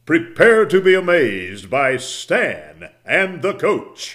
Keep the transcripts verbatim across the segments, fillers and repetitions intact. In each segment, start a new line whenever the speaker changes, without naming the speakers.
Prepare to be amazed by Stan and the coach.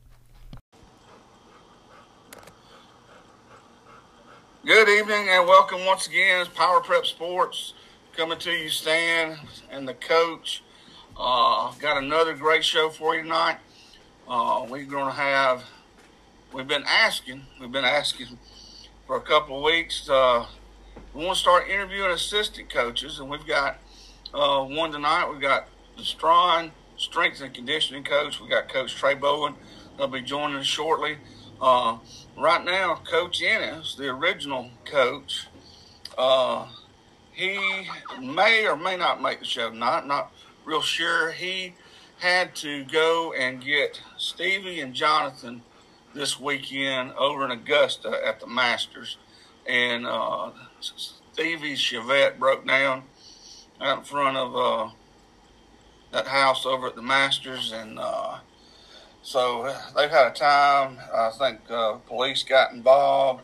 Good evening and welcome once again. It's Power Prep Sports coming to you, Stan and the coach. Uh, got another great show for you tonight. Uh, we're going to have, we've been asking, we've been asking for a couple of weeks. Uh, we want to start interviewing assistant coaches, and we've got uh, one tonight. We've got the Strong Strength and Conditioning coach. We got Coach Trey Bowen. They'll be joining us shortly. Uh, right now, Coach Ennis, the original coach, uh, he may or may not make the show tonight. Not real sure. He had to go and get Stevie and Jonathan this weekend over in Augusta at the Masters. And uh, Stevie's Chevette broke down out in front of uh, that house over at the Masters. And uh, so they've had a time. I think uh, police got involved.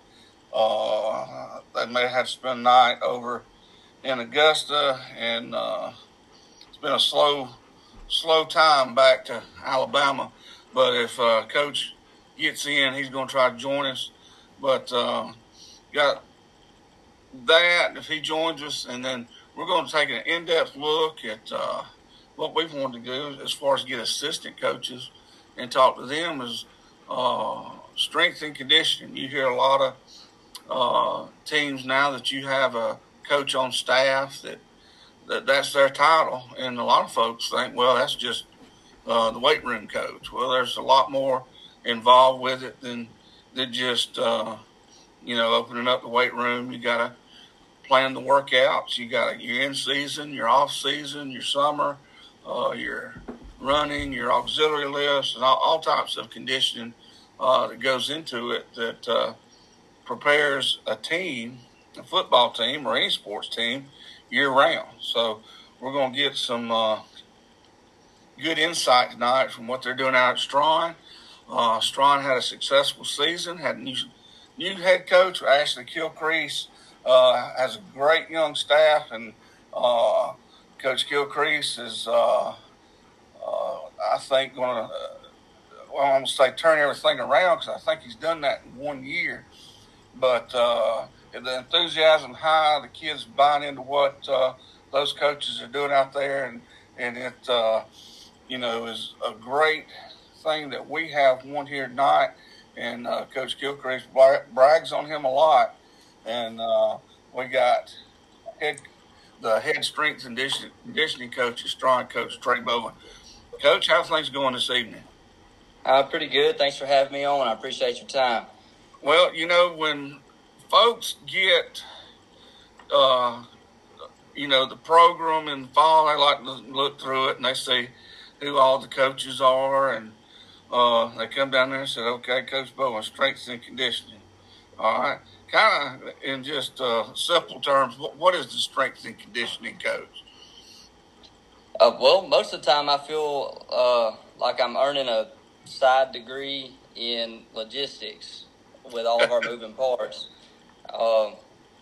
Uh, they may have had to spend the night over in Augusta. And uh, it's been a slow, slow time back to Alabama. But if uh, Coach gets in, he's going to try to join us. But uh, got that if he joins us, and then we're going to take an in-depth look at uh, what we've wanted to do as far as get assistant coaches and talk to them as uh, strength and conditioning. You hear a lot of uh, teams now that you have a coach on staff that, that that's their title, and a lot of folks think, well, that's just uh, the weight room coach. Well, there's a lot more involved with it than than just uh, you know opening up the weight room. You got to plan the workouts. You got your in season, your off season, your summer, uh, your running, your auxiliary lifts, and all, all types of conditioning uh, that goes into it that uh, prepares a team, a football team or any sports team, year round. So we're going to get some uh, good insight tonight from what they're doing out at Strong. Uh, Strong had a successful season, had a new, new head coach, Ashley Kilcrease. Uh, has a great young staff, and uh, Coach Kilcrease is, uh, uh, I think, going to, uh, well, I'm going to say turn everything around, because I think he's done that in one year. But uh, the enthusiasm high, the kids buying into what uh, those coaches are doing out there, and, and it, uh, you know, is a great thing that we have one here tonight, and uh, Coach Kilcrease bra- brags on him a lot. And uh, we got head, the head strength and conditioning, conditioning coach is Strong, Coach Trey Bowen. Coach, how's things going this evening?
Uh, pretty good. Thanks for having me on. I appreciate your time.
Well, you know, when folks get, uh, you know, the program in the fall, they like to look through it and they see who all the coaches are. And uh, they come down there and say, okay, Coach Bowen, strength and conditioning. All right. Kind of in just uh, simple terms, what, what is the strength and conditioning coach?
Uh, well, most of the time I feel uh, like I'm earning a side degree in logistics with all of our moving parts. Uh,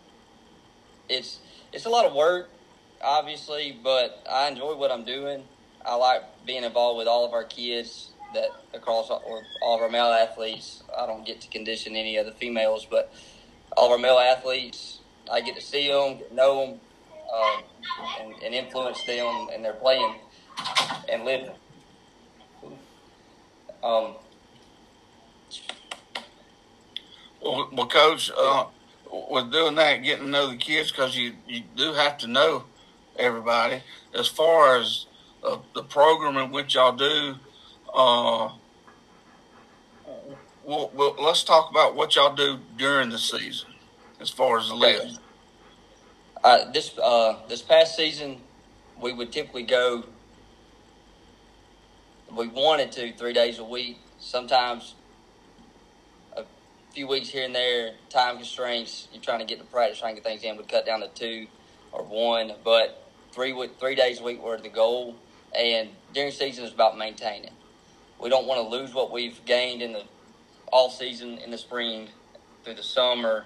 it's it's a lot of work, obviously, but I enjoy what I'm doing. I like being involved with all of our kids that across or all of our male athletes. I don't get to condition any of the females, but all of our male athletes, I get to see them, get to know them, uh, and, and influence them in their playing and living. Um,
well, well, Coach, uh, with doing that, getting to know the kids, because you, you do have to know everybody. As far as uh, the program in which y'all do, uh, Well, well, let's talk about what y'all do during the season as far as the list.
Uh, this uh, this past season, we would typically go, we wanted to, three days a week. Sometimes a few weeks here and there, time constraints, you're trying to get to practice, trying to get things in, we'd cut down to two or one. But three three days a week were the goal. And during season, it's about maintaining. We don't want to lose what we've gained in the all season, in the spring, through the summer,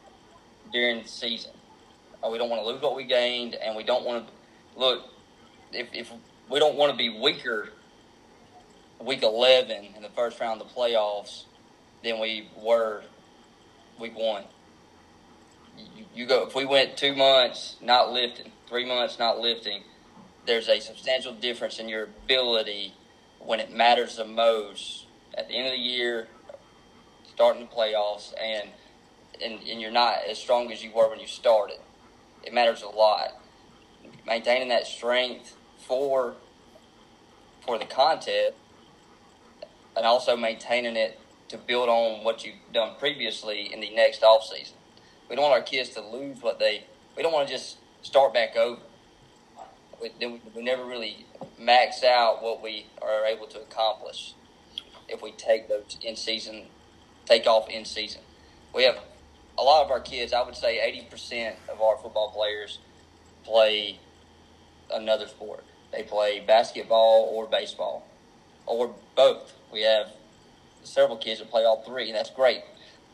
during the season. Uh, we don't want to lose what we gained, and we don't want to look. if if we don't want to be weaker week eleven in the first round of the playoffs than we were week one. You, you go if we went two months not lifting, three months not lifting, there's a substantial difference in your ability when it matters the most at the end of the year, starting the playoffs, and and, and you're not as strong as you were when you started. It matters a lot. Maintaining that strength for for the contest, and also maintaining it to build on what you've done previously in the next off season. We don't want our kids to lose what they. We don't want to just start back over. We, we never really max out what we are able to accomplish if we take those in season, take off in season. We have a lot of our kids. I would say eighty percent of our football players play another sport. They play basketball or baseball or both. We have several kids that play all three, and that's great.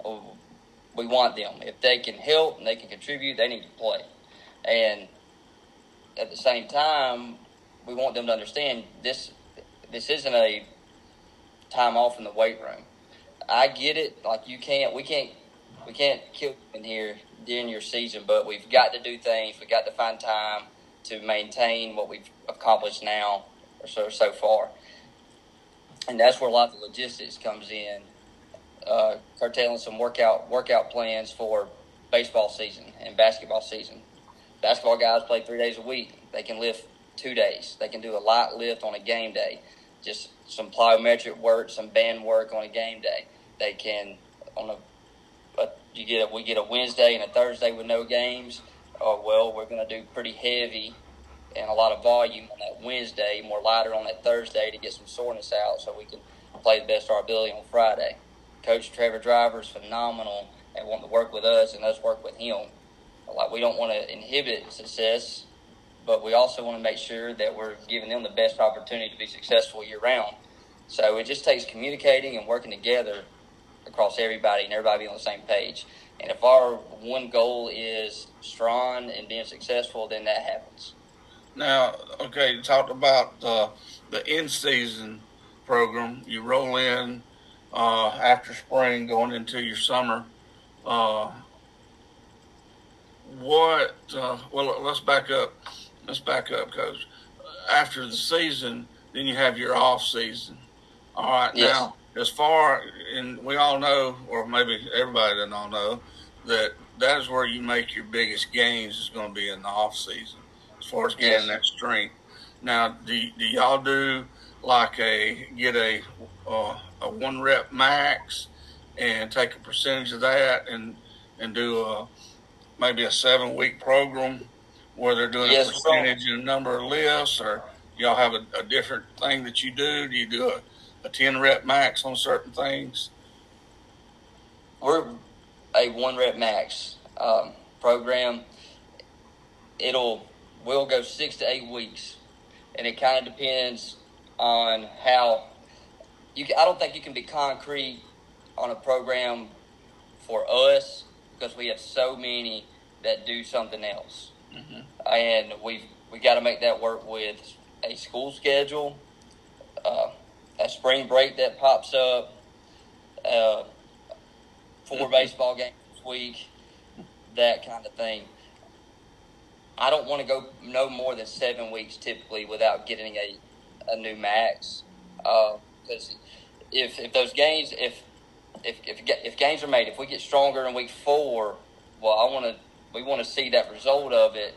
We want them. If they can help and they can contribute, they need to play. And at the same time, we want them to understand this this isn't a time off in the weight room. I get it. Like, you can't, we can't, we can't kill in here during your season, but we've got to do things. We've got to find time to maintain what we've accomplished now or so, so far. And that's where a lot of the logistics comes in, uh, curtailing some workout workout plans for baseball season and basketball season. Basketball guys play three days a week. They can lift two days. They can do a light lift on a game day, just some plyometric work, some band work on a game day. They can on a, a you get a, we get a Wednesday and a Thursday with no games. Oh, well, we're going to do pretty heavy and a lot of volume on that Wednesday, more lighter on that Thursday to get some soreness out so we can play the best of our ability on Friday. Coach Trevor Driver is phenomenal and wanting to work with us and us work with him. Like, we don't want to inhibit success, but we also want to make sure that we're giving them the best opportunity to be successful year-round. So it just takes communicating and working together across everybody and everybody being on the same page. And if our one goal is strong and being successful, then that happens.
Now, okay, you talked about uh, the in-season program. You roll in uh, after spring, going into your summer. Uh, what? Uh, well, let's back up. Let's back up, Coach. After the season, then you have your off season. All right.
Yes.
Now, as far, and we all know, or maybe everybody doesn't all know, that that is where you make your biggest gains is going to be in the off season, as far as getting
Yes.
that strength. Now, do do y'all do like a get a uh, a one rep max and take a percentage of that and and do a maybe a seven week program where they're doing
Yes,
a percentage and a number of lifts, or y'all have a, a different thing that you do? Do you do a, a ten rep max on certain things?
We're a one rep max um, program. It'll we'll go six to eight weeks, and it kind of depends on how you. I don't think you can be concrete on a program for us because we have so many that do something else,
Mm-hmm.
and we've we got to make that work with a school schedule, uh, a spring break that pops up, uh, four
Mm-hmm.
baseball games this week, that kind of thing. I don't want to go no more than seven weeks typically without getting a, a new max, because uh, if if those games if if if if games are made, if we get stronger in week four, well, I want to we want to see that result of it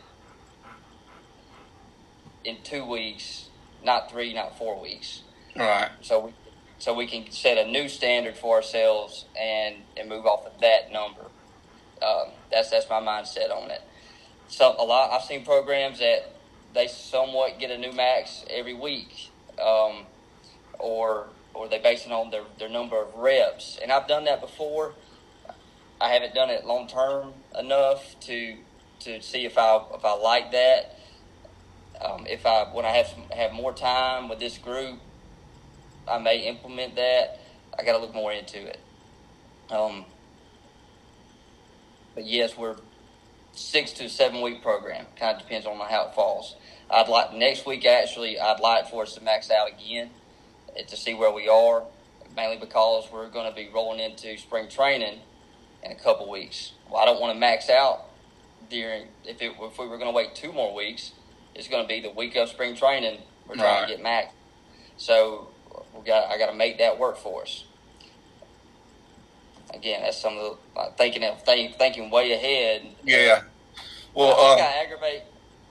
in two weeks, not three, not four weeks.
All right.
So we so we can set a new standard for ourselves and, and move off of that number. Um, that's that's my mindset on it. So a lot I've seen programs that they somewhat get a new max every week, um, or or they base it on their, their number of reps. And I've done that before. I haven't done it long term enough to to see if I if I like that. Um, if I when I have some, have more time with this group, I may implement that. I got to look more into it. Um, but yes, we're six to seven week program. Kind of depends on how it falls. I'd like next week actually. I'd like for us to max out again to see where we are, mainly because we're going to be rolling into spring training in a couple weeks. Well, I don't want to max out during if it if we were going to wait two more weeks. It's going to be the week of spring training. We're trying
Right.
to get max, so we got I got to make that work for us. Again, that's some of the uh, thinking of think, thinking way ahead.
Yeah. Well,
I think
uh,
I aggravate.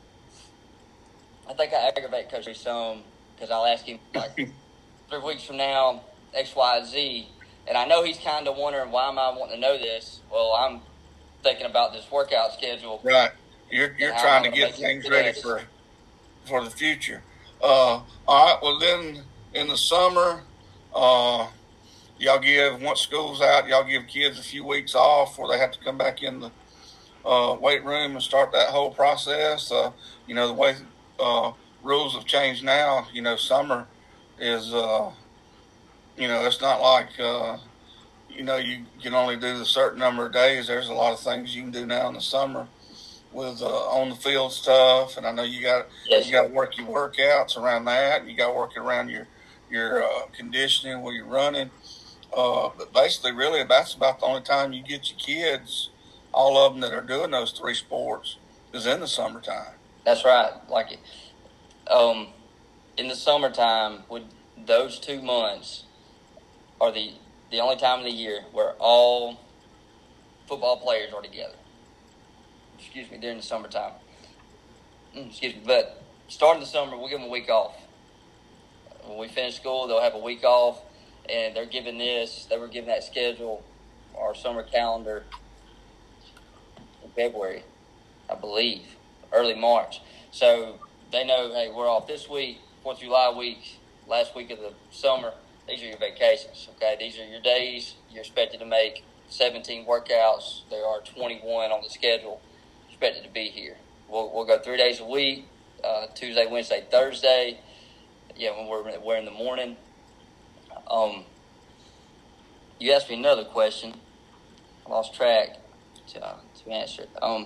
I think I aggravate Coach Reese some because I'll ask him like three weeks from now X, Y, Z, and I know he's kind of wondering why am I wanting to know this. Well, I'm thinking about this workout schedule.
right. You're you're
and how
trying to
I'm gonna
get
make
things
it
ready
best.
for for the future. Uh, all right. Well, then in the summer, uh, y'all give once school's out, y'all give kids a few weeks off, where they have to come back in the uh, weight room and start that whole process. Uh, you know the way uh, rules have changed now. You know, summer is uh, you know it's not like uh, you know you can only do the certain number of days. There's a lot of things you can do now in the summer with uh, on the field stuff, and I know you got
Yes.
you got to work your workouts around that. You got to work around your your uh, conditioning while you're running. Uh, but basically, really, that's about the only time you get your kids. All of them that are doing those three sports is in the summertime.
That's right. Like, um, in the summertime, would those two months are the the only time of the year where all football players are together. Excuse me, during the summertime. Mm, Excuse me, but starting the summer, we'll give them a week off. When we finish school, they'll have a week off, and they're given this. They were given that schedule, our summer calendar, in February, I believe, early March. So they know, hey, we're off this week, fourth of July week, last week of the summer. These are your vacations, okay? These are your days. You're expected to make seventeen workouts. There are twenty-one on the schedule. Expected to be here. We'll we'll go three days a week, uh, Tuesday, Wednesday, Thursday. Yeah, when we're we're in the morning. Um, you asked me another question. I lost track to uh, to answer it. Um,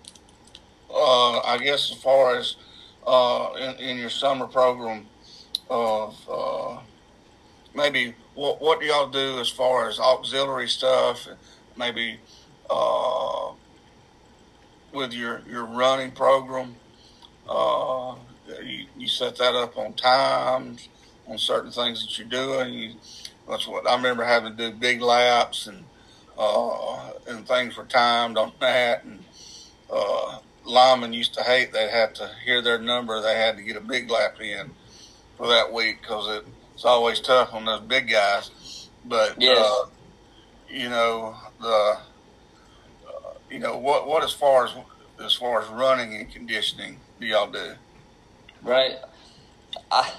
Uh, I guess as far as uh, in, in your summer program of uh, maybe what what do y'all do as far as auxiliary stuff? Maybe uh, with your, your running program, uh, you, you set that up on times on certain things that you're doing. You, that's what I remember having to do big laps and uh, and things were timed on that. And uh, linemen used to hate they'd have to hear their number. They had to get a big lap in for that week because it, it's always tough on those big guys. But
Yes.
uh, you know the uh, you know what what as far as as far as running and conditioning do y'all do?
right. I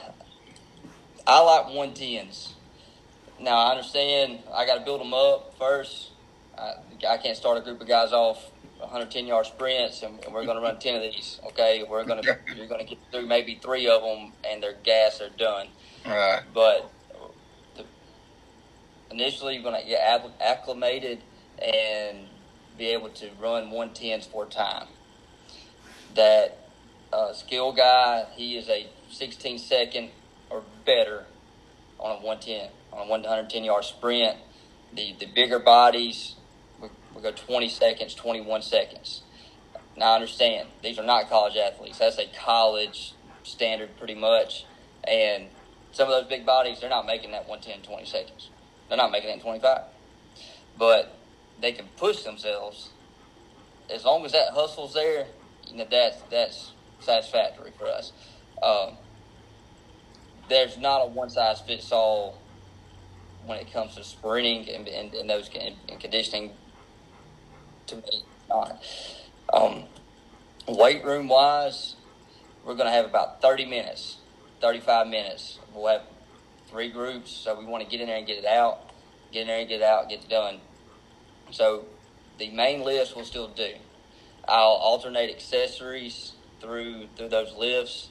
I like one tens. Now I understand I got to build them up first. I, I can't start a group of guys off one hundred ten yard sprints and, and we're going to run ten of these. Okay, we're going to you're going to get through maybe three of them and their gas are done.
Right.
But the, initially, you're going to get ab- acclimated and be able to run one tens for time. That uh, skill guy, he is a sixteen second or better on a one ten, on a one hundred ten yard sprint. The the bigger bodies, we, we go twenty seconds, twenty-one seconds. Now, I understand, these are not college athletes. That's a college standard pretty much. And some of those big bodies, they're not making that one ten, twenty seconds. They're not making it in twenty-five. But they can push themselves. As long as that hustle's there, you know, that's, that's satisfactory for us. Um, there's not a one-size-fits-all when it comes to sprinting and, and, and those and, and conditioning. To me, not. Um, weight room wise, we're going to have about thirty minutes, thirty-five minutes. We'll have three groups, so we want to get in there and get it out, get in there and get it out, get it done. So the main lifts we'll still do. I'll alternate accessories through through those lifts,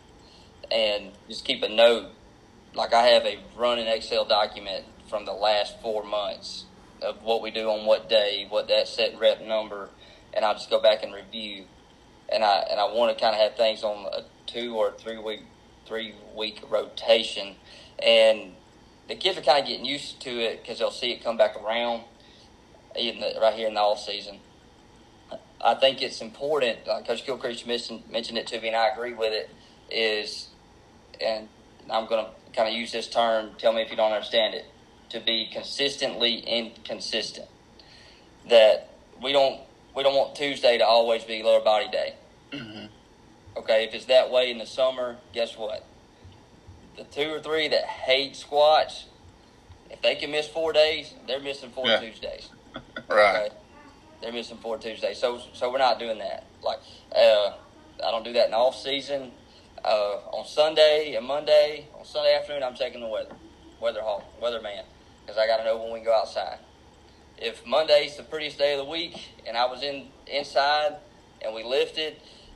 and just keep a note. Like I have a run and Excel document from the last four months of what we do on what day, what that set rep number, and I'll just go back and review. And I and I want to kind of have things on a two or three week three week rotation, and the kids are kind of getting used to it because they'll see it come back around, in the, right here in the off season. I think it's important. Uh, Coach Gilchrist mentioned mentioned it to me, and I agree with it. Is and I'm going to kind of use this term. Tell me if you don't understand it. To be consistently inconsistent. That we don't we don't want Tuesday to always be lower body day.
Mm-hmm.
Okay, if it's that way in the summer, guess what? The two or three that hate squats, if they can miss four days, they're missing four
yeah.
Tuesdays.
Right.
Okay? They're missing four Tuesdays. So so we're not doing that. Like uh, I don't do that in the off season. Uh, on Sunday and Monday, on Sunday afternoon, I'm taking the weather, weather hawk, weatherman, because I got to know when we go outside. If Monday's the prettiest day of the week and I was in inside and we lifted,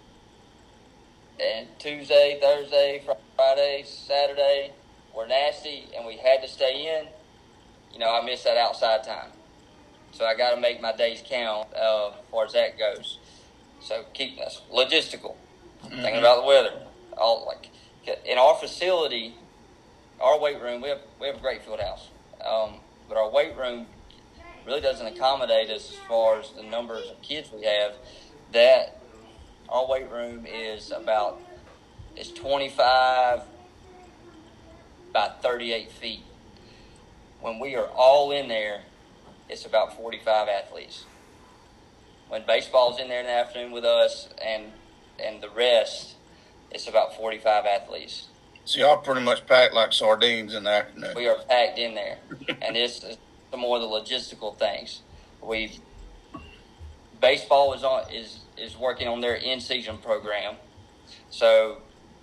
and Tuesday, Thursday, Friday, Saturday were nasty and we had to stay in, you know, I missed that outside time. So I got to make my days count uh, as far as that goes. So keep us logistical, mm-hmm. thinking about the weather. All like in our facility, our weight room, we have we have a great field house, um, but our weight room really doesn't accommodate us as far as the numbers of kids we have. That our weight room is about is twenty-five by thirty-eight feet. When we are all in there, it's about forty-five athletes. When baseball's in there in the afternoon with us and and the rest, it's about forty-five athletes.
So y'all pretty much packed like sardines in the afternoon.
We are packed in there. And this is some more of the logistical things. We baseball is on is is working on their in-season program. So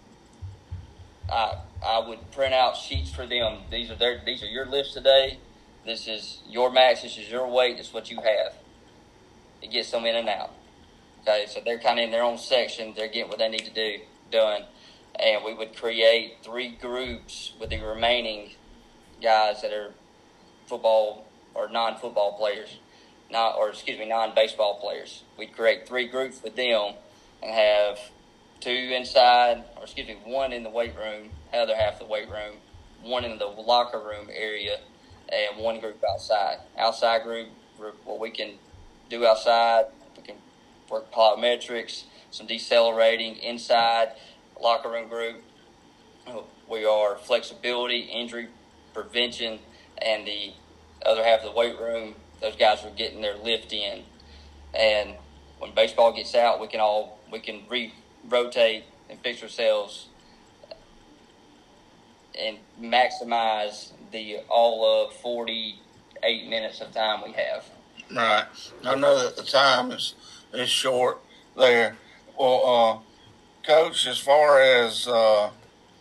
I I would print out sheets for them. These are their these are your lifts today. This is your max, this is your weight, this is what you have. It gets them in and out. Okay, so they're kind of in their own section. They're getting what they need to do done. And we would create three groups with the remaining guys that are football or non-football players, not or excuse me, non-baseball players. We'd create three groups with them and have two inside, or excuse me, one in the weight room, the other half of the weight room, one in the locker room area, and one group outside. Outside group, what we can do outside, we can work plyometrics, some decelerating. Inside locker room group, we are flexibility, injury prevention, and the other half of the weight room, those guys are getting their lift in. And when baseball gets out, we can all we can re-rotate and fix ourselves and maximize the all of forty-eight minutes of time we have.
Right. I know that the time is is short there. Well, uh, Coach, as far as uh,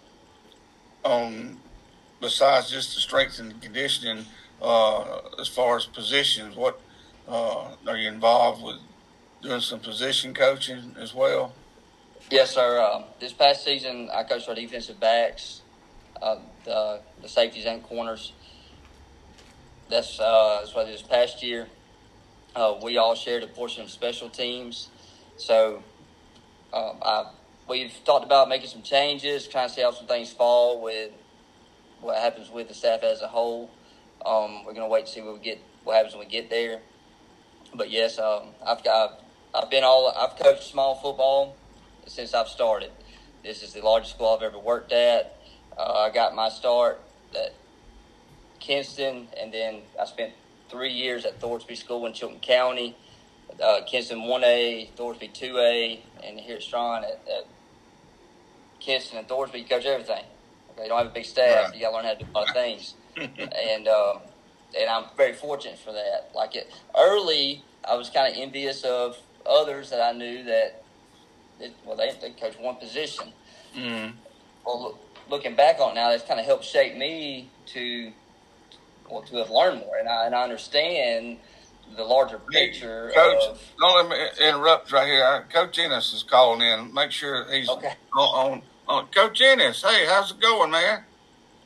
um, besides just the strength and conditioning, uh, as far as positions, what uh, are you involved with doing some position coaching as well?
Yes, sir. Uh, this past season, I coached our defensive backs, uh, the the safeties and corners. That's uh, that's what this past year. Uh, we all shared a portion of special teams, so um, I we've talked about making some changes, trying to see how some things fall with what happens with the staff as a whole. Um, we're gonna wait to see what we get, what happens when we get there. But yes, um, I've got I've been all I've coached small football since I've started. This is the largest school I've ever worked at. Uh, I got my start at Kinston, and then I spent three years at Thorsby School in Chilton County. Uh, Kinston one A, Thorsby two A, and here at Straughn at, at Kinston and Thorsby, you coach everything. Okay, you don't have a big staff.
Right.
You got to learn how to do a lot of things. and uh, and I'm very fortunate for that. Like it, early, I was kind of envious of others that I knew that, it, well, they, they coach one position.
Mm.
Well, look, looking back on it now, that's kind of helped shape me to well, to have learned more. And I, and I understand the larger picture.
Coach,
of,
don't let me interrupt right here. Coach Ennis is calling in. Make sure he's
okay.
on, on, on. Coach Ennis, hey, how's it going, man?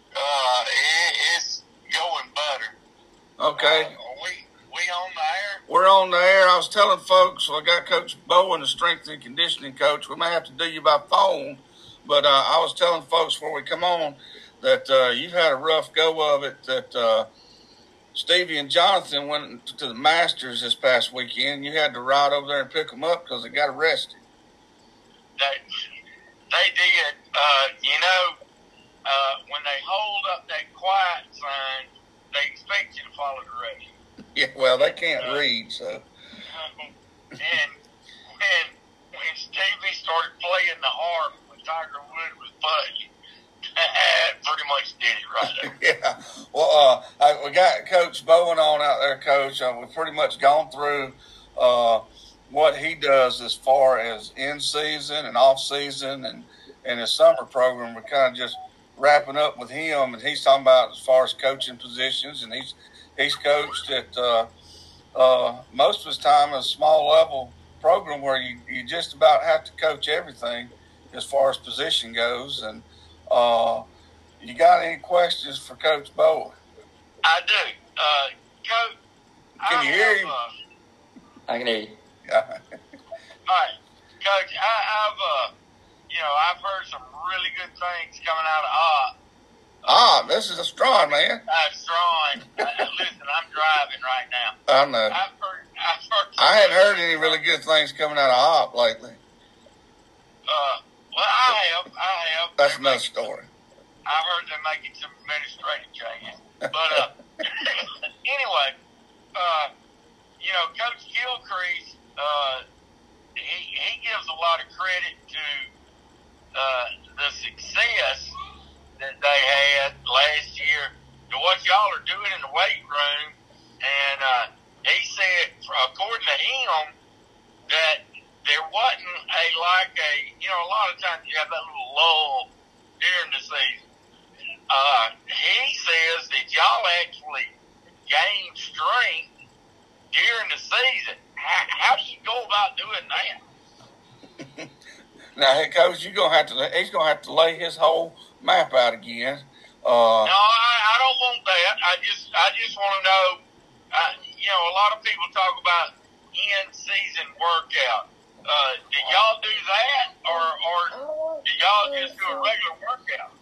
Uh, it, it's going better.
Okay.
Uh, we we on the air?
We're on the air. I was telling folks, well, I got Coach Bowen, the strength and conditioning coach. We may have to do you by phone, but uh, I was telling folks before we come on that uh, you've had a rough go of it, that uh, Stevie and Jonathan went to the Masters this past weekend. You had to ride over there and pick them up because they got arrested.
They, they did. Uh, you know, uh, when they hold up that quiet sign, they expect you to follow directions.
Yeah, well, they can't
uh,
read, so.
And when when Stevie started playing the harp when Tiger Woods was putting, that pretty much did it right there.
Yeah. Well, uh, I, we got Coach Bowen on out there, Coach. Uh, we've pretty much gone through uh, what he does as far as in season and off season and, and his summer program. We're kind of just wrapping up with him, and he's talking about as far as coaching positions, and he's he's coached at uh, uh, most of his time a small level program where you, you just about have to coach everything as far as position goes. And uh, you got any questions for Coach Bowen?
I do. Uh, Coach,
Can
I
you hear
have,
him?
Uh,
I can hear you.
Yeah.
all right, Coach, I, I've uh, you know, I've heard some really good things coming out of Op.
Ah, this is a strong man.
I'm strong. Uh, listen, I'm driving right now.
I know.
I've heard. I've heard.
I hadn't heard any really good things coming out of Hop lately.
Uh, well, I have. I have.
That's
They're
another
making-
story.
I heard they're making some administrative changes. But uh, anyway, uh, you know, Coach Gilcrease, uh, he he gives a lot of credit to uh, the success that they had last year to what y'all are doing in the weight room. And uh, he said, according to him, that there wasn't a like a, you know, a lot of times you have that little lull during the season. Uh, he says that y'all actually gain strength during the season. How, how do you go about doing that?
Now, hey, Coach, you're gonna have to. He's gonna have to lay his whole map out again. Uh,
No, I, I don't want that. I just, I just want to know. Uh, you know, a lot of people talk about in-season workout. Uh, do y'all do that, or, or do y'all just do a regular workout?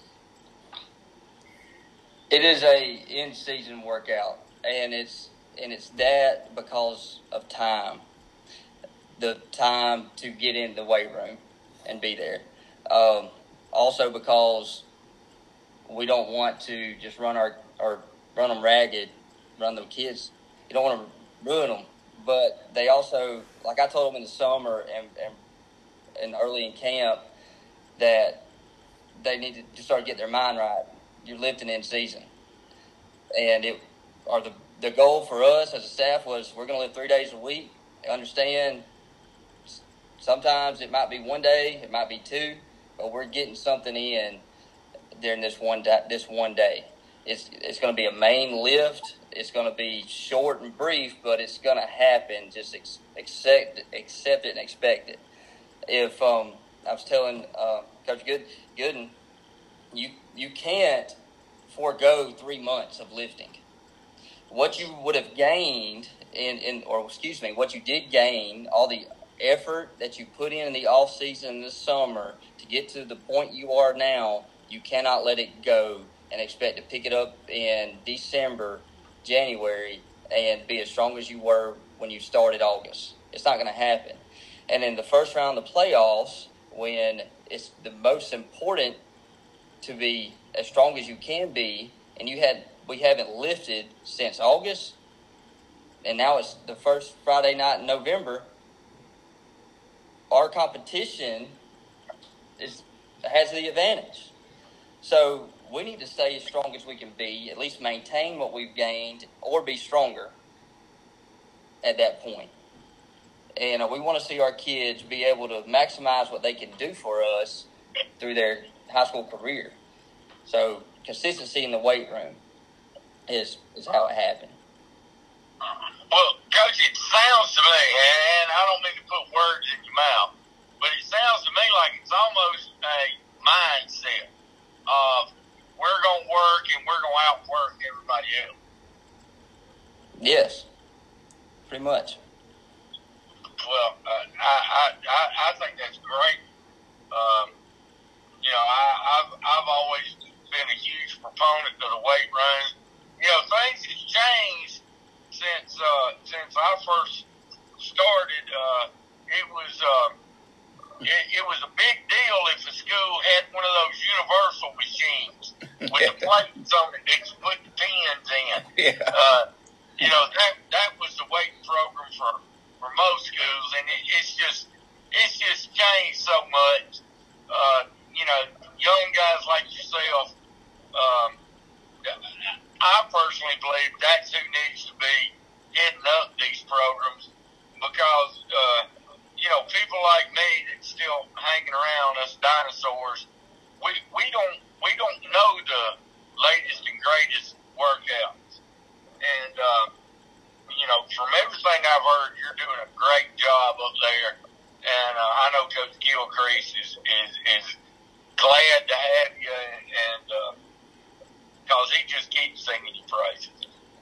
It is a in-season workout, and it's and it's that because of time, the time to get in the weight room and be there. Um, also because we don't want to just run our or run them ragged, run the kids. You don't want to ruin them, but they also, like I told them in the summer and and, and early in camp, that they need to start getting their mind right. You're lifting in season, and it or the the goal for us as a staff was we're going to live three days a week. Understand, sometimes it might be one day, it might be two, but we're getting something in during this one day, this one day. It's it's going to be a main lift. It's going to be short and brief, but it's going to happen. Just ex- accept accept it and expect it. If um, I was telling uh, Coach Good Gooden, you you can't forego three months of lifting. What you would have gained in, in or excuse me, what you did gain, all the effort that you put in in the off season this summer to get to the point you are now, you cannot let it go and expect to pick it up in December, January, and be as strong as you were when you started August. It's not going to happen. And in the first round of the playoffs, when it's the most important to be as strong as you can be, and you had we haven't lifted since August, and now it's the first Friday night in November. Our competition is has the advantage. So we need to stay as strong as we can be, at least maintain what we've gained, or be stronger at that point. And uh, we want to see our kids be able to maximize what they can do for us through their high school career. So consistency in the weight room is is how it happened.
Well, Coach, it sounds to me, and I don't mean to put words in your mouth, but it sounds to me like it's almost a mindset of we're going to work and we're going to outwork everybody else.
Yes, pretty much.
Well, uh, I, I, I, I think that's great. Um, you know, I, I've, I've always been a huge proponent of the weight room. You know, things have changed since, uh, since I first started. Uh, it was, uh, it, it was a big deal if the school had one of those universal machines with the plates on it that you put the pins in.
Yeah.
Uh, you know, that, that was the weight program for, for most schools, and it, it's just, it's just changed so much. Uh, you know, young guys like yourself, um, I personally believe that's who needs to be heading up these programs, because, uh, you know, people like me that's still hanging around, us dinosaurs, we, we don't, we don't know the latest and greatest workouts. And, uh, you know, from everything I've heard, you're doing a great job up there. And uh, I know Coach Gilcrease is, is, is glad to have you, and because uh, he just keeps singing your praises.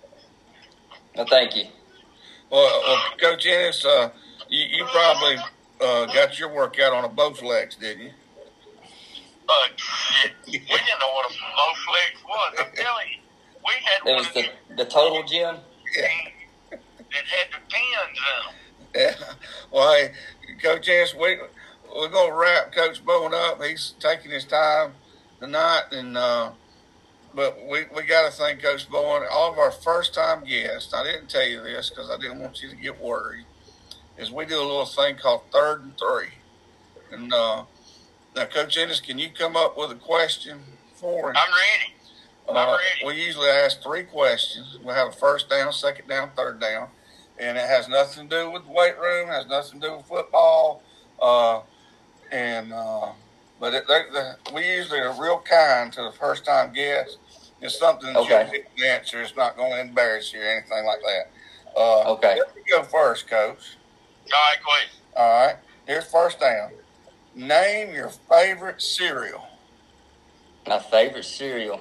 Well, thank you.
Well, well Coach Ennis, uh, you, you probably uh, got your workout on a Bowflex, didn't you?
Uh, shit. We didn't know what a Bowflex was. I'm telling you, we had
It
one
was
of
the,
them
the total gym.
Yeah.
that had the pins in them.
Yeah. Well, hey, Coach Ennis, we, we're going to wrap Coach Bowen up. He's taking his time tonight, and uh, but we, we got to thank Coach Bowen. All of our first-time guests, I didn't tell you this because I didn't want you to get worried, is we do a little thing called third and three. And uh, now, Coach Ennis, can you come up with a question for him?
I'm ready. I'm
Uh,
ready.
we usually ask three questions. We have a first down, second down, third down, and it has nothing to do with the weight room, has nothing to do with football, uh, and uh, but it, they, they, we usually are real kind to the first time guests. It's something that
Okay.
you can answer. It's not going to embarrass you or anything like that. Uh,
Okay.
Let me go first, Coach.
All right, go ahead.
All right. Here's first down. Name your favorite cereal.
My favorite cereal,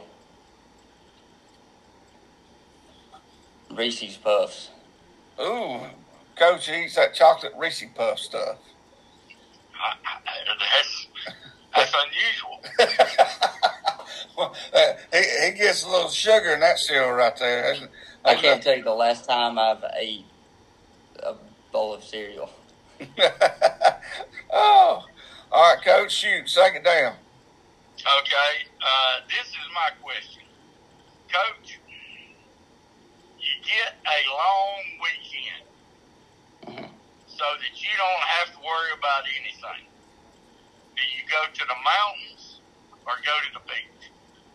Reese's Puffs.
Ooh, Coach eats that chocolate Reese Puff stuff.
I, I, that's, that's unusual.
Well, uh, he, he gets a little sugar in that cereal right there. That's,
I
that's
can't tell you the last time I've ate a bowl of cereal.
Oh, all right, Coach, shoot, second down.
Okay, uh, this is my question. Coach, you get a long weekend so that you don't have to worry about anything. Do you go to the mountains or go to the beach?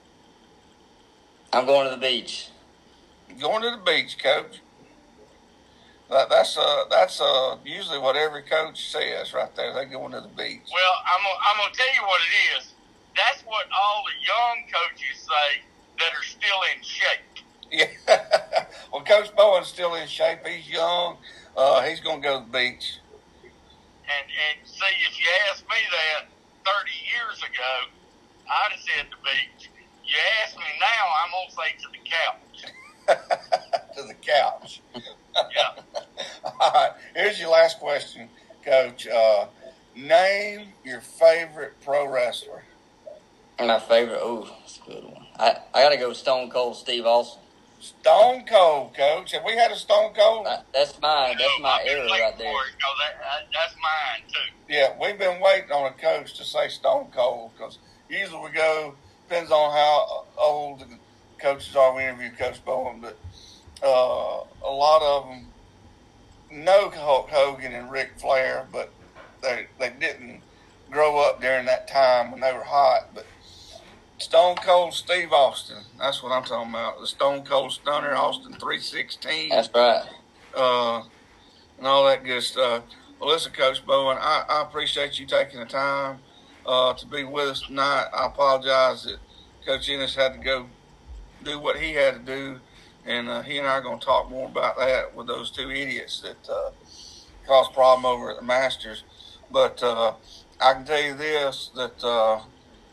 I'm going to the beach.
Going to the beach, Coach. That, that's uh, that's uh, usually what every coach says right there. They going to the beach.
Well, I'm gonna, I'm going to tell you what it is. That's what all the young coaches say that are still in shape.
Yeah. Well, Coach Bowen's still in shape. He's young. Uh, he's going to go to the beach.
And, and see, if you asked me that thirty years ago, I'd have said the beach. You ask me now, I'm going to say to the couch.
To the couch.
Yeah.
All right. Here's your last question, Coach. Uh, name your favorite pro wrestler.
My favorite, ooh, that's a good one. I, I got to go with Stone Cold Steve Austin.
Stone Cold, Coach. Have we had a Stone Cold?
That, that's mine. That's my
I've been
era
waiting
right there.
for it, 'cause that, that, that's mine, too.
Yeah, we've been waiting on a coach to say Stone Cold because usually we go, depends on how old the coaches are. We interview Coach Bowen, but uh, a lot of them know Hulk Hogan and Ric Flair, but they they didn't grow up during that time when they were hot. But Stone Cold Steve Austin, that's what I'm talking about. The Stone Cold Stunner, Austin three sixteen.
That's right.
Uh, and all that good stuff. Well, listen, Coach Bowen, I, I appreciate you taking the time uh, to be with us tonight. I apologize that Coach Ennis had to go do what he had to do, and uh, he and I are going to talk more about that with those two idiots that uh, caused problem over at the Masters. But uh, I can tell you this, that uh,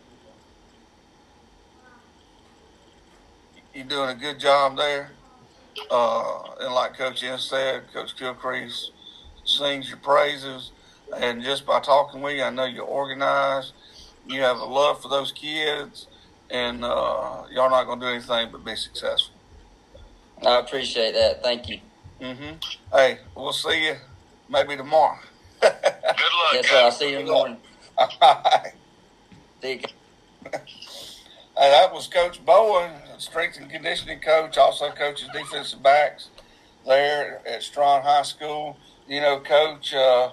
you're doing a good job there. Uh, and like Coach Ince said, Coach Gilcrease sings your praises. And just by talking with you, I know you're organized. You have a love for those kids. And uh, y'all not going to do anything but be successful.
I appreciate that. Thank you.
Mm-hmm. Hey, we'll see you maybe tomorrow.
Good luck.
Yes, sir. I'll see you in the morning.
All right.
See you.
Hey, that was Coach Bowen, strength and conditioning coach, also coaches defensive backs there at Strong High School. You know, Coach uh,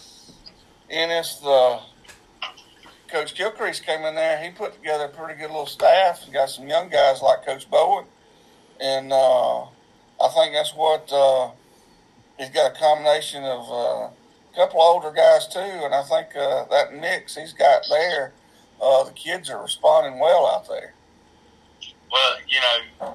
Ennis, the Coach Gilcrease came in there. He put together a pretty good little staff. He got some young guys like Coach Bowen, and uh, I think that's what uh, he's got a combination of uh, a couple of older guys too, and I think uh, that mix he's got there. Uh, the kids are responding well out there.
Well, you know,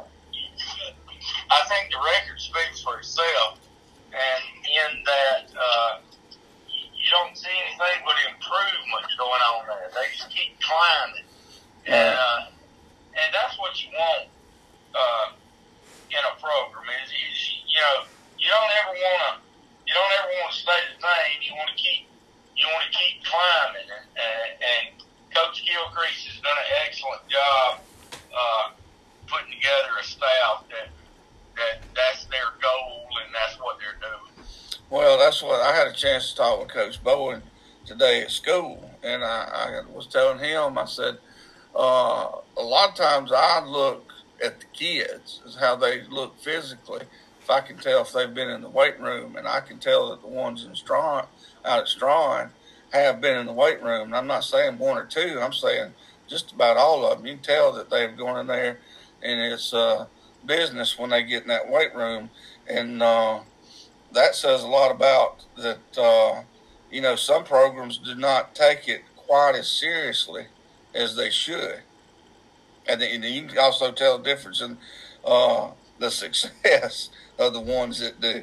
I think the record speaks for itself, and in that uh, you don't see anything but improvement going on there. They just keep climbing, and uh, and that's what you want uh, in a program. Is, is you know you don't ever want to you don't ever want to stay the same. You want to keep you want to keep climbing, and, and, and Coach Gilcrease has done an excellent job uh, putting together a staff that that that's their goal and that's what they're doing.
Well, that's what I had a chance to talk with Coach Bowen today at school, and I, I was telling him, I said, uh, a lot of times I look at the kids as how they look physically. If I can tell if they've been in the weight room, and I can tell that the ones in Strong out at Strong have been in the weight room. And I'm not saying one or two. I'm saying just about all of them. You can tell that they've gone in there, and it's uh, business when they get in that weight room. And uh, that says a lot about that, uh, you know, some programs do not take it quite as seriously as they should. And, then, and you can also tell the difference in uh, the success of the ones that do.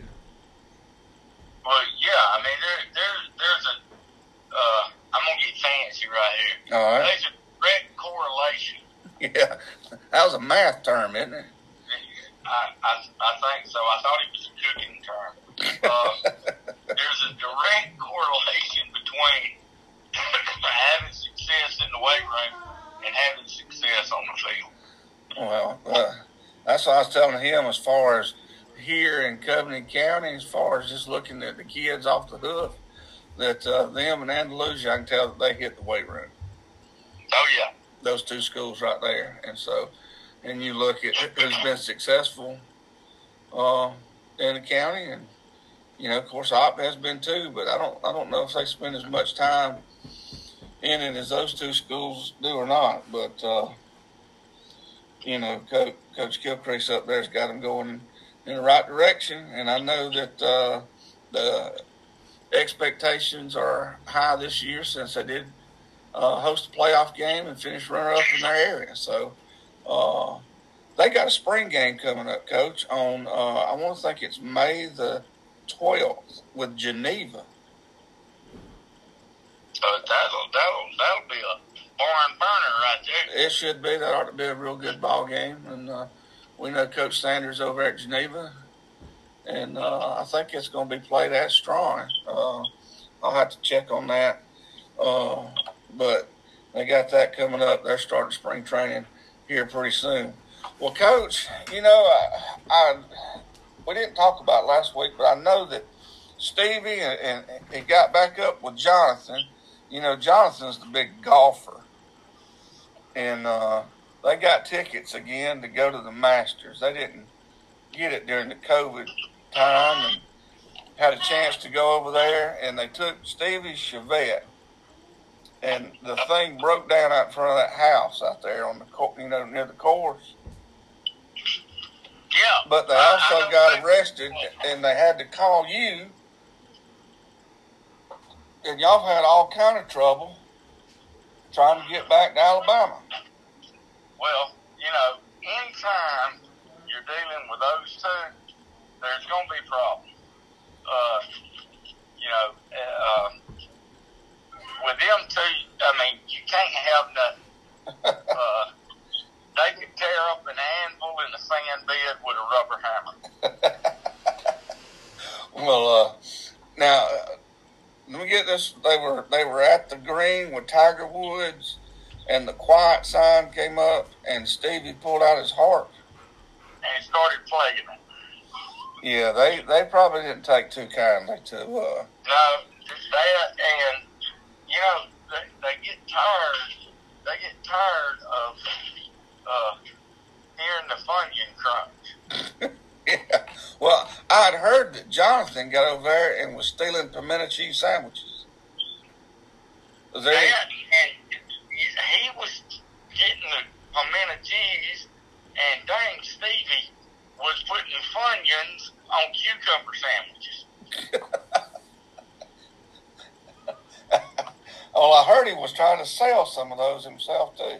Well, yeah, I mean, there, there, there's a Uh, I'm going to get fancy right here.
All right.
There's a direct correlation.
Yeah. That was a math term, isn't it?
I, I, I think so. I thought it was a cooking term. Uh, there's a direct correlation between having success in the weight room and having success on the field.
Well, uh, that's what I was telling him as far as here in Covenant County, as far as just looking at the kids off the hoof. That uh, them and Andalusia, I can tell that they hit the weight room.
Oh, yeah.
Those two schools right there. And so, and you look at who's been successful uh, in the county, and, you know, of course, Opp has been too, but I don't I don't know if they spend as much time in it as those two schools do or not. But, uh, you know, Coach, Coach Gilcrease up there has got them going in the right direction, and I know that uh, the expectations are high this year since they did uh, host a playoff game and finish runner-up in their area. So uh, they got a spring game coming up, Coach, on, uh, I want to think it's May the twelfth with Geneva.
Uh, that'll, that'll, that'll be a barn burner right there.
It should be. That ought to be a real good ball game. And uh, we know Coach Sanders over at Geneva. And uh, I think it's going to be played at Strong. Uh, I'll have to check on that. Uh, but they got that coming up. They're starting spring training here pretty soon. Well, Coach, you know, I, I we didn't talk about it last week, but I know that Stevie and, and he got back up with Jonathan. You know, Jonathan's the big golfer. And uh, they got tickets again to go to the Masters. They didn't get it during the COVID time, and had a chance to go over there, and they took Stevie's Chevette, and the thing broke down out in front of that house out there on the, you know, near the course.
Yeah.
But they also got arrested, and they had to call you, and y'all had all kind of trouble trying to get back to Alabama.
Well, you know, anytime you're dealing with those two, there's going to be problems. Uh, you know, uh, with them two, I mean, you can't have nothing. Uh, they could tear up an anvil in a sand bed with a rubber hammer.
this they were they were at the green with Tiger Woods, and the quiet sign came up, and Stevie pulled out his harp
and started playing it.
Yeah, they, they probably didn't take too kindly to. Uh,
no, that and you know they, they get tired. They get tired of uh, hearing the Funyun crunch.
Yeah. Well, I'd heard that Jonathan got over there and was stealing pimento cheese sandwiches. Was there?
Yeah,
any...
and he was getting the pimento cheese, and dang, Stevie was putting Funyuns on cucumber sandwiches.
Oh, I heard he was trying to sell some of those himself too.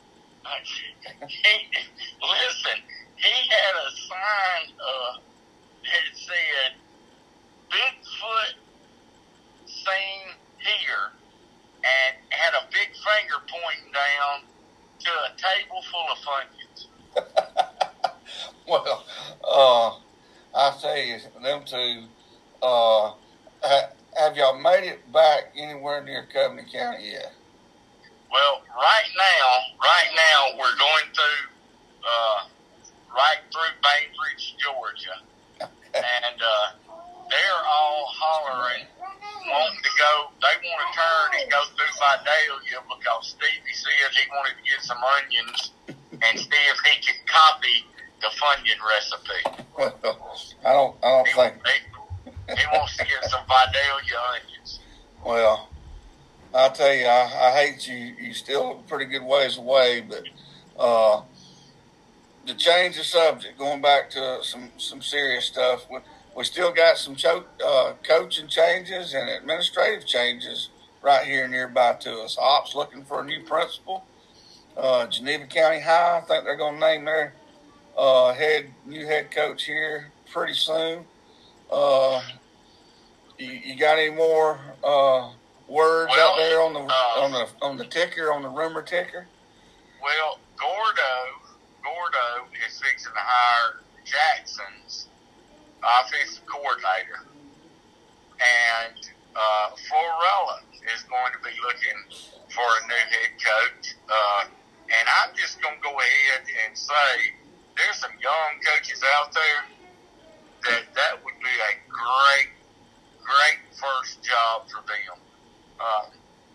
he, listen, he had a sign uh, that said "Bigfoot seen here," and had a big finger pointing down to a table full of Funyuns.
Well, uh, I tell you, them two. Uh, ha- have y'all made it back anywhere near Covenant County yet?
Well, right now, right now we're going through, uh, right through Bainbridge, Georgia, and uh, they're all hollering, wanting to go. They want to turn and go through Vidalia because Stevie said he wanted to get some onions and see if he could copy the Funyun recipe.
Well, I don't. I don't
He,
think.
he, he wants to get some Vidalia onions.
Well, I tell you, I, I hate you. You still a pretty good ways away, but uh, to change the subject, going back to some, some serious stuff, we, we still got some cho- uh, coaching changes and administrative changes right here nearby to us. Ops looking for a new principal. Uh, Geneva County High, I think they're going to name their uh, head new head coach here pretty soon. Uh, you, you got any more uh, words
Well,
out there on the
uh,
on the on the ticker, on the rumor ticker?
Well, Gordo, Gordo is fixing to hire Jackson's offensive coordinator, and uh, Florella is going to be looking for a new head coach. Uh, and I'm just going to go ahead and say there's some young coaches out there that that would be a great, great first job for them. Um,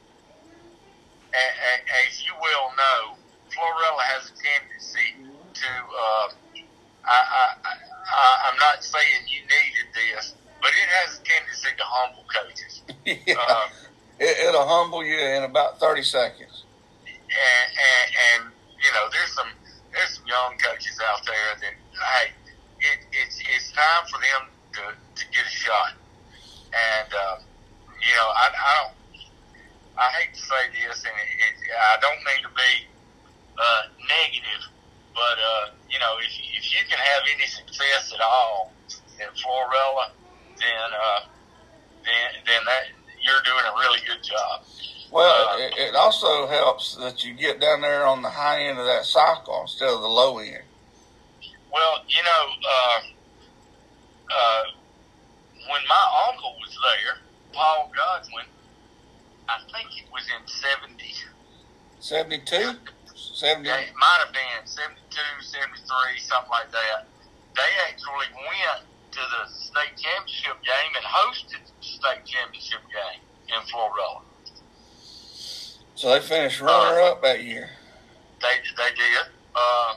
a- a- as you well know, Florella has a tendency to, uh, I, I, I, I'm not saying you needed this, but it has a tendency to humble coaches.
Yeah.
Um,
it, it'll humble you in about thirty seconds.
and, and, and, you know, there's some, there's some young coaches out there that, hey, it, it's, it's time for them to, to get a shot. And, uh, you know, I, I don't, I hate to say this, and it, it, I don't mean to be uh, negative, but, uh, you know, if, if you can have any success at all in Florella, then, uh, then, then that, you're doing a really good job.
Well,
Uh,
it, it also helps that you get down there on the high end of that cycle instead of the low end.
Well, you know, uh, uh, when my uncle was there, Paul Godwin, I think it was in seventy.
seventy-two? seventy?
Yeah, it might have been seventy-two, seventy-three, something like that. They actually went to the state championship game and hosted the state championship game in Florella.
So they finished runner-up that year.
They they did. Uh,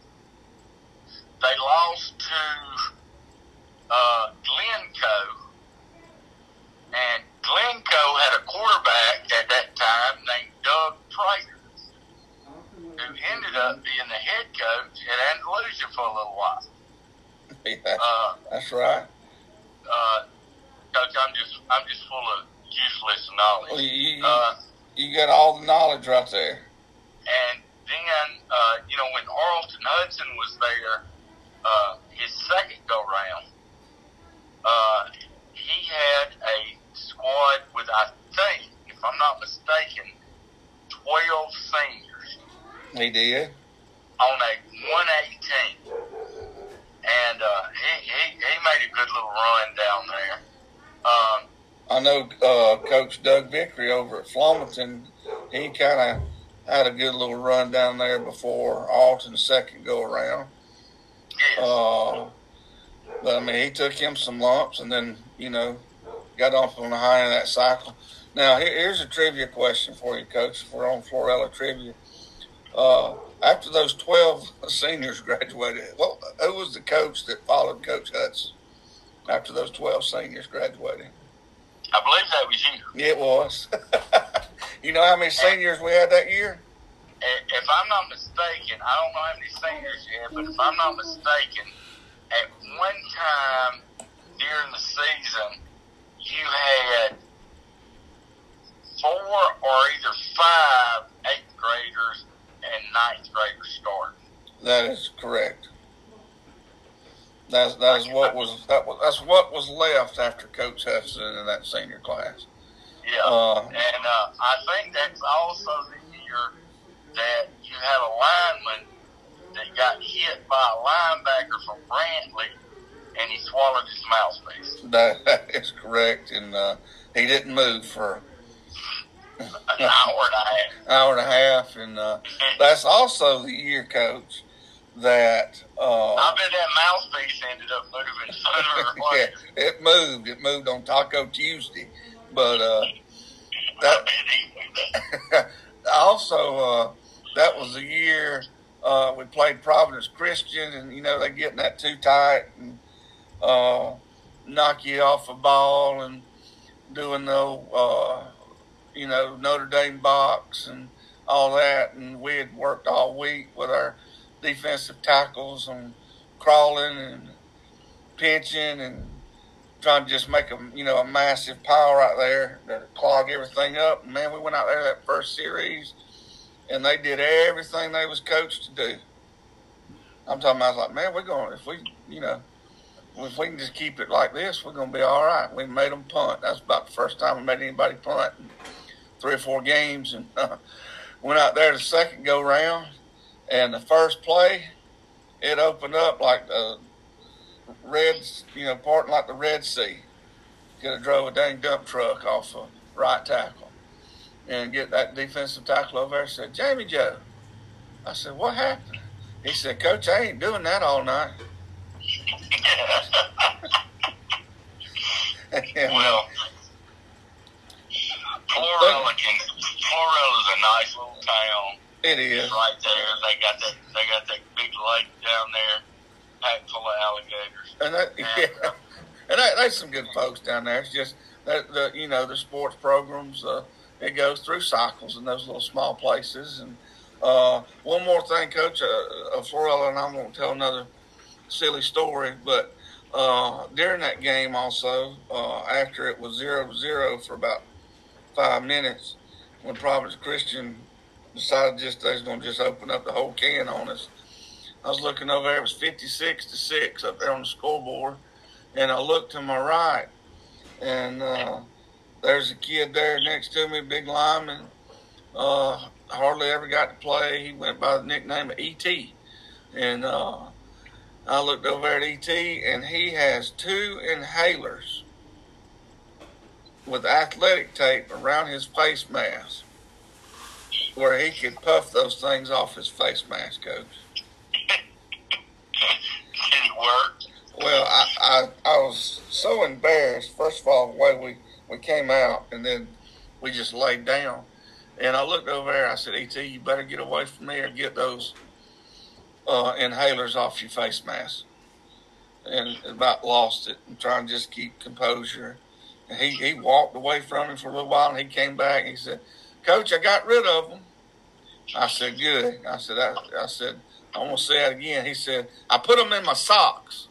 they lost to uh, Glencoe, and Glencoe had a quarterback at that time named Doug Prater, who ended up being the head coach at Andalusia for a little while.
Yeah,
Uh,
that's right.
uh, Coach, I'm just I'm just full of useless knowledge.
Well, you, you,
Uh,
you got all the knowledge right there.
And then, uh, you know, when Arlington Hudson was there, uh, his second go-round, uh, he had a squad with, I think, if I'm not mistaken, twelve seniors
He did.
on a one A team. And uh, he, he, he made a good little run down there. Um,
I know uh, Coach Doug Vickery over at Flomaton, he kind of had a good little run down there before Alton's second go around.
Yes.
Uh, but I mean, he took him some lumps, and then you know got off on the high end of that cycle. Now, here, here's a trivia question for you, Coach. If we're on Florella trivia. Uh, after those twelve seniors graduated, well, who was the coach that followed Coach Hudson after those twelve seniors graduated?
I believe that was you.
It was. You know how many seniors we had that year?
If I'm not mistaken, I don't know how many seniors you had, but if I'm not mistaken, at one time during the season, you had four or either five eighth graders and ninth graders start.
That is correct. That's that's what was that was that's what was left after Coach Hudson in that senior class.
Yeah,
Uh,
and uh, I think that's also the year that you had a lineman that got hit by a linebacker from Brantley, and he swallowed his mouthpiece.
that, that is correct, and uh, he didn't move for
An hour and a half.
an hour and a half, and uh, that's also the year, Coach, that uh,
I bet that mouthpiece ended up moving sooner or
yeah,
later.
it moved. It moved on Taco Tuesday, but uh,
I
that
bet he moved that.
also uh, that was the year uh, we played Providence Christian, and you know they getting that too tight and uh, knock you off a ball and doing the uh, you know Notre Dame box and all that, and we had worked all week with our defensive tackles and crawling and pinching and trying to just make a you know a massive pile right there to clog everything up. And man, we went out there that first series, and they did everything they was coached to do. I'm talking about, I was like, man, we're going if we you know if we can just keep it like this, we're gonna be all right. We made them punt. That's about the first time we made anybody punt in three or four games, and uh, went out there the second go round, and the first play, it opened up like the Red, you know, parting like the Red Sea. Could have drove a dang dump truck off a right tackle and get that defensive tackle over there and said, Jamie Joe. I said, what happened? He said, Coach, I ain't doing that all night. And,
Well, Florella can. Florella's a nice little town.
it is.
It's right there. They got that. They got that big lake down there, packed full of alligators.
And that, yeah, and that, there's some good folks down there. It's just that the you know the sports programs. Uh, it goes through cycles in those little small places. And uh, one more thing, Coach, uh, uh, Florella, and I won't tell another silly story, but uh, during that game also, uh, after it was zero to zero for about five minutes, when Providence Christian decided just they was going to just open up the whole can on us. I was looking over there, it was fifty-six to six up there on the scoreboard, and I looked to my right, and uh, there's a kid there next to me, big lineman, uh, hardly ever got to play. He went by the nickname of E T, and uh, I looked over at E T, and he has two inhalers with athletic tape around his face mask where he could puff those things off his face mask, Coach.
Did it work?
Well, I, I I was so embarrassed, first of all, the way we, we came out, and then we just laid down. And I looked over there, I said, E T, you better get away from me or get those uh, inhalers off your face mask. And about lost it and trying to just keep composure. And he, he walked away from him for a little while, and he came back, and he said, Coach, I got rid of them. I said, good. I said, I, I said, I'm going to say it again. He said, I put them in my socks.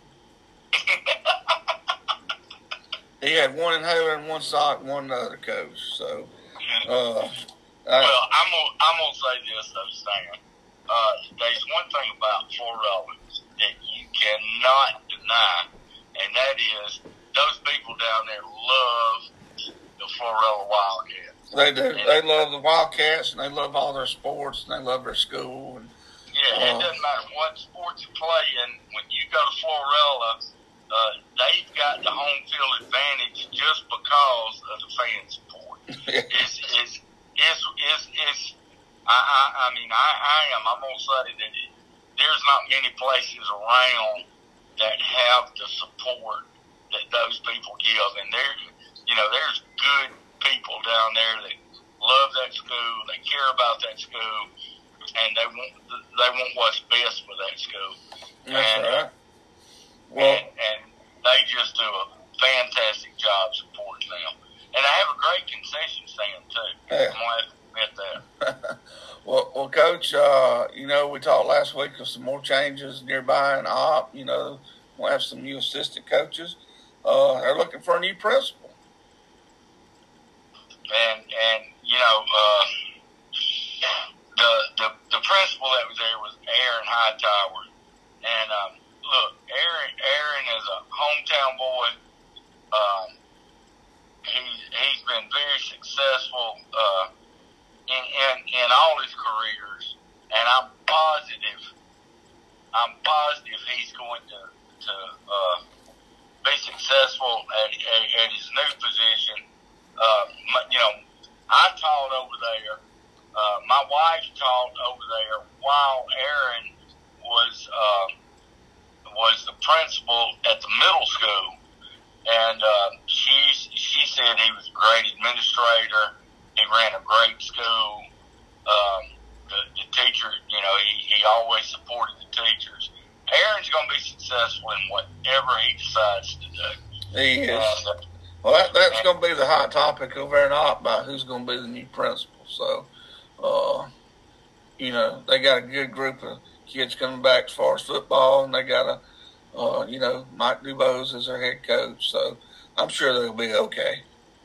He had one inhaler in one sock and one in the other, Coach. So, uh, I,
Well, I'm gonna I'm gonna say this though, Stan. Uh, there's one thing about Florella that you cannot deny, and that is those people down there love the Florella Wildcats.
they do. They love the Wildcats, and they love all their sports, and they love their school. And
Yeah,
Uh,
it doesn't matter what sport you play in. When you go to Florella, uh, they've got the home field advantage just because of the fan support. it's, it's, it's, it's, it's, I, I, I mean, I, I am, I'm going to say that it, there's not many places around that have the support that those people give. And there, you know, there's good people down there that love that school, they care about that school, and they want, they want what's best for that school.
That's
and,
right. Well,
and, and they just do a fantastic job supporting them. And they have a great concession stand, too.
Yeah.
I'm going to have to admit that.
well, well, Coach, uh, you know, we talked last week of some more changes nearby in Op. You know, we'll have some new assistant coaches. Uh, they're looking for a new principal.
And, and you know, uh, the, the the principal that was there was Aaron Hightower. And, um, look, Aaron Aaron is a hometown boy. Um, he's, he's been very successful uh, in, in, in all his careers. And I'm positive, I'm positive he's going to, to uh, be successful at, at, at his new position. Uh, you know, I taught over there. Uh, my wife taught over there while Aaron was uh, was the principal at the middle school, and uh, she she said he was a great administrator. He ran a great school. Um, the, the teacher, you know, he, he always supported the teachers. Aaron's going to be successful in whatever he decides to do.
He is.
And, uh,
Well, that, that's going to be the hot topic over there in Op about who's going to be the new principal. So, uh, you know, they got a good group of kids coming back as far as football, and they got a, uh, you know, Mike Dubose as their head coach. So I'm sure they'll be okay.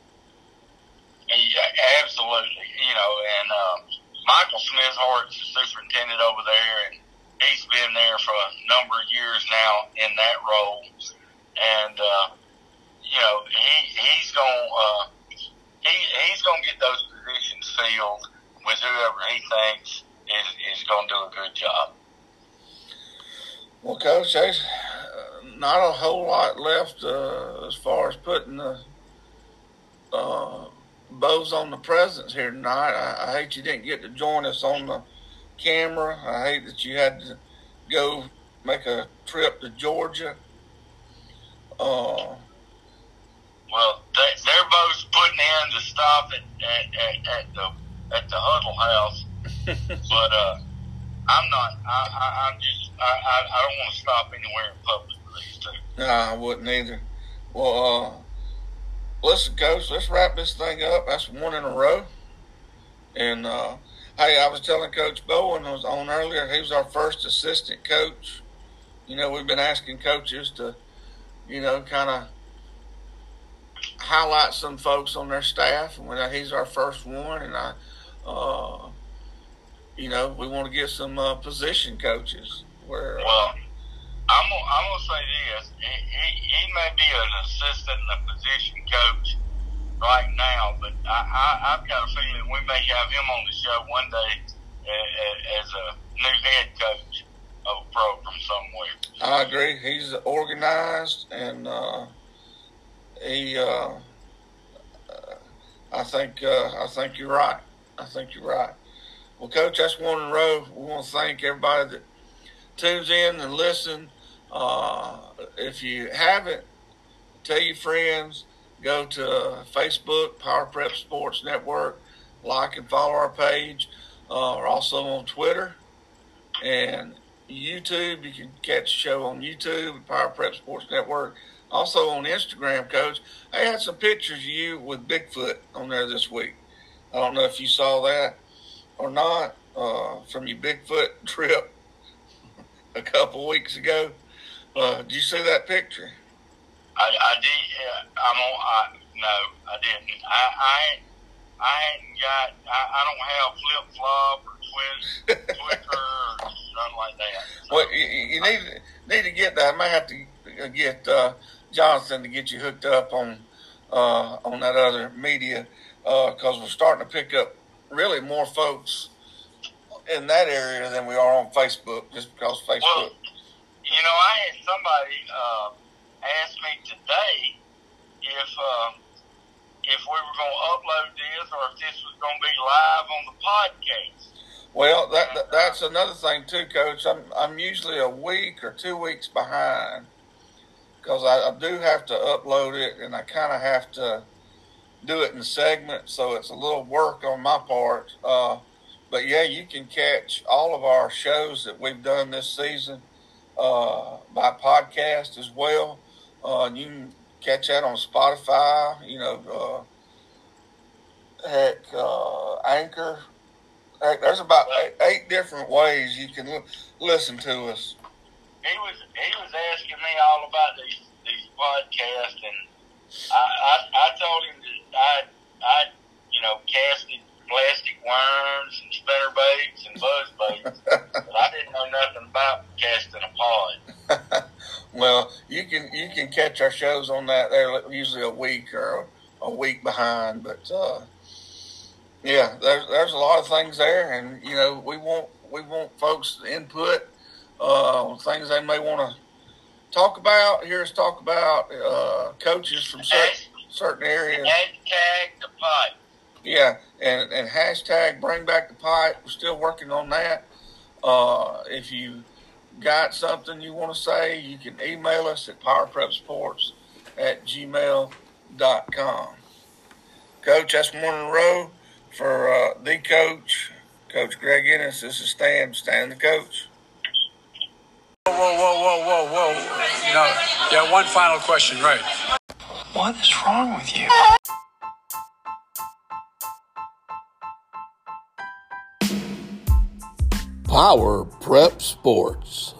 Yeah, absolutely. You know, and uh, Michael Smithhart's the superintendent over there, and he's been there for a number of years now in that role. And, uh, you know, he he's going uh, he he's going to get those positions filled with whoever he thinks is is going to do a good job.
Well, Coach, there's not a whole lot left uh, as far as putting the uh, bows on the presents here tonight. I, I hate you didn't get to join us on the camera. I hate that you had to go make a trip to Georgia. Uh,
Well, they, they're both putting in the stop at, at, at, at the at the Huddle House, but uh, I'm not. I, I, I'm just. I, I, I don't want to stop anywhere in public for these two.
Nah, I wouldn't either. Well, uh, listen, Coach, let's wrap this thing up. That's one in a row. And, uh, hey, I was telling Coach Bowen, I was on earlier, he was our first assistant coach. You know, we've been asking coaches to, you know, kind of highlight some folks on their staff. And he's our first one. And, I, uh, you know, we want to get some uh, position coaches. Where, uh,
Well, I'm gonna, I'm gonna say this. He, he, he may be an assistant and a position coach right now, but I, I, I've got a feeling we may have him on the show one day as, as a new head coach of a program somewhere.
I agree. He's organized, and uh, he. Uh, I think. Uh, I think you're right. I think you're right. Well, Coach, that's one in a row. We want to thank everybody that tunes in and listen. Uh, if you haven't, tell your friends. Go to Facebook, Power Prep Sports Network. Like and follow our page. Uh, we're also on Twitter and YouTube. You can catch the show on YouTube, Power Prep Sports Network. Also on Instagram, Coach. I had some pictures of you with Bigfoot on there this week. I don't know if you saw that or not uh, from your Bigfoot trip a couple weeks ago. Uh, did you see that picture?
I, I did. Uh, I'm on. I, no, I didn't. I, I, I hadn't got. I, I don't have flip flop or twist, Twitter or nothing like that. So,
Well, you, you need need to get that. I may have to get uh, Jonathan to get you hooked up on uh, on that other media because uh, we're starting to pick up really more folks in that area than we are on Facebook, just because Facebook.
Well, you know, I had somebody uh, asked me today if uh, if we were going to upload this or if this was going to be live on the podcast.
Well, that, that that's another thing too, Coach. I'm I'm usually a week or two weeks behind because I, I do have to upload it, and I kind of have to do it in segments, so it's a little work on my part. Uh, but yeah, you can catch all of our shows that we've done this season uh, by podcast as well. Uh, and you can catch that on Spotify. You know, uh, heck, uh, Anchor. Heck, there's about eight, eight different ways you can l- listen to us.
He was he was asking me all about these these podcasts, and I I, I told him that I I you know casted plastic worms and spinner baits and buzz baits, but I didn't know nothing about casting a pod.
Well, you can you can catch our shows on that. They're usually a week or a, a week behind, but uh, yeah, there's there's a lot of things there, and you know we want we want folks' input uh, on things they may want to talk about. Hear us talk about uh, coaches from certain certain areas.
Hashtag the pipe.
Yeah, and and hashtag bring back the pipe. We're still working on that. Uh, if you got something you want to say, you can email us at powerprepsports at gmail dot com. Coach, that's one in a row for uh, the coach, Coach Greg Ennis. This is Stan, Stan the coach.
Whoa, whoa, whoa, whoa, whoa, whoa. No, yeah, one final question, right.
What is wrong with you?
Power Prep Sports.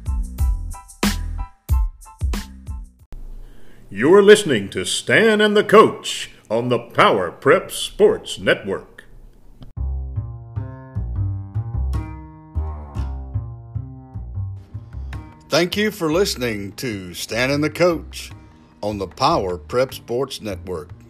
You're listening to Stan and the Coach on the Power Prep Sports Network.
Thank you for listening to Stan and the Coach on the Power Prep Sports Network.